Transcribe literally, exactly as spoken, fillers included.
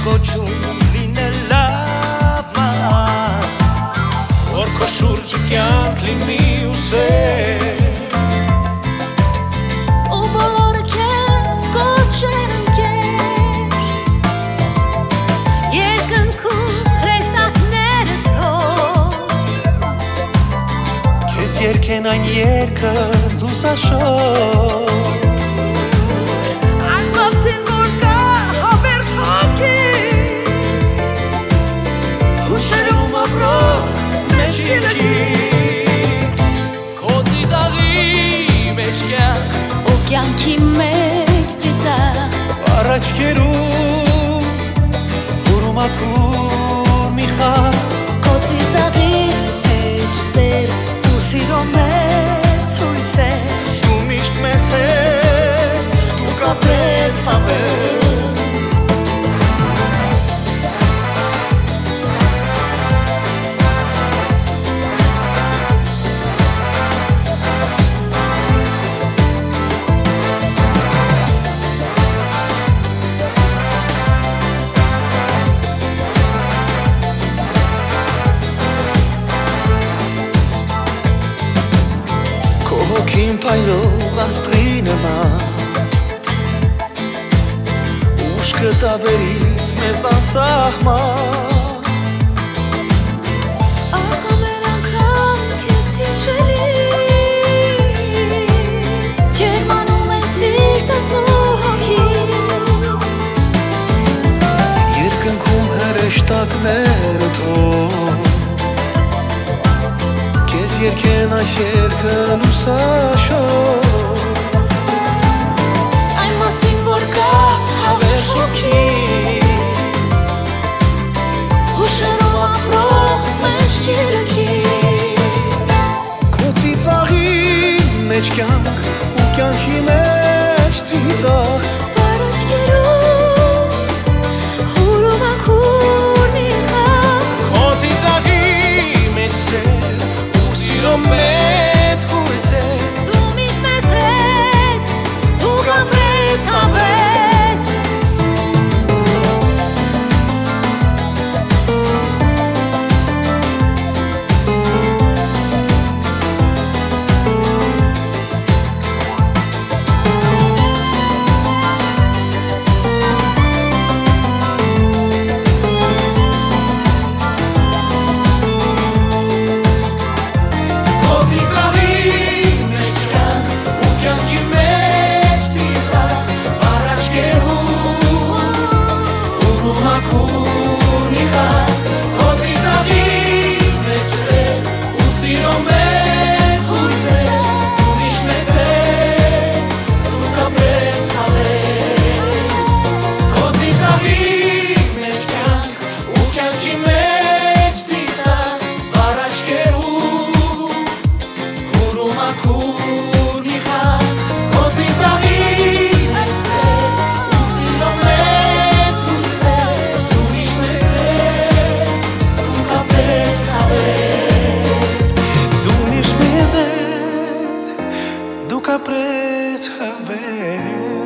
կոչում լինելավ մահ, որ քո շուրջը կյանք լինի ու սեր, ու բոլորը քեզ կոչեն ընկեր, երկնքում հրեշտակները թող քեզ երգեն այն երգը լուսաշող, այն մասին որ կա հավերժ հոգի, հուշերում ապրող մեջ ելքի, քո ծիծաղի մեջ կյանք, ու կյանքի մեջ ծիծաղ, առաջքերում հուրումակուր մի խաղ, քո ծիծաղի մեջ սեր, ու սիրո մեծ հույսեր, դու միշտ մեզ հետ, դու կապրես հավերժ, հոգին փայլող աստղի նման, ուշքը տավերից մեզ անսահման, ախ ամեն անգամ քեզ հիշելիս, ջերմանում է սիրտս ու հոգիս, երկնքում հրեշտակները թող քեզ երգեն այս երգը լուսաշող, այն մասին որ կա հավերժ հոգի, հուշերով ապրող մեծ ելքի, քո ծիծաղի մեջ կյանք ու կյանքի մեջ ծիծաղ, վարաչկերում հուրումակուր մի խաղ, քո ծիծաղի մեջ սեր ու սիրո մեծ հույսեր, դու միշտ մեզ հետ, դու կապրես հավերժ, դու կապրես հավերժ